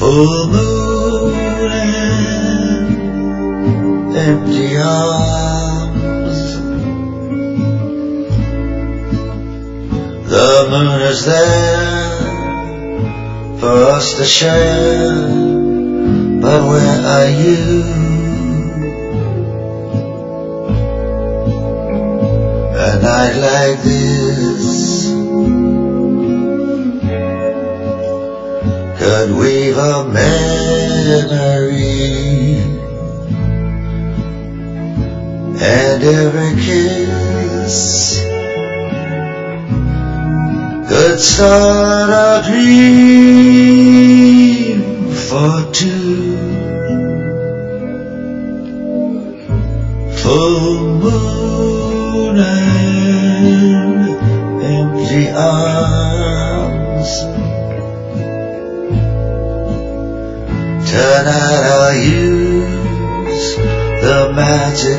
full moon and empty arms. The moon is there for us to share, but where are you? A night like this could weave a memory, and every kiss could start a dream for two. Full moon and empty arms. Tonight I'll use the magic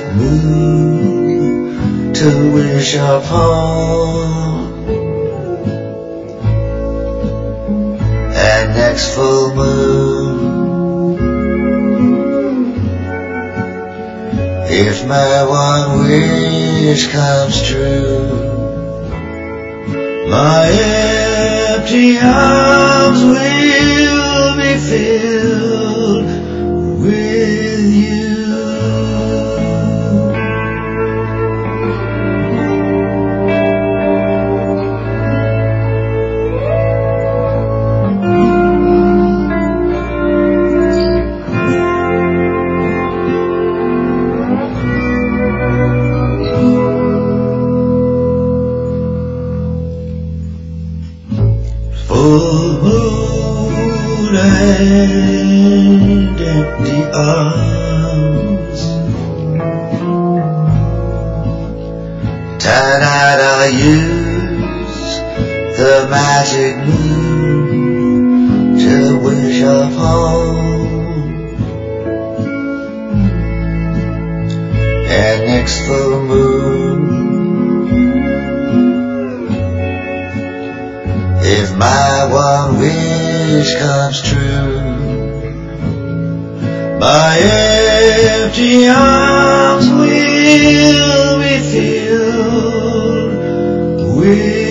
moon to wish upon. And next full moon, if my one wish comes true, my empty arms will be filled with you. Full moon and empty arms. Tonight I'll use the magic moon to wish upon. And next full moon, if my one wish comes true, my empty arms will be filled with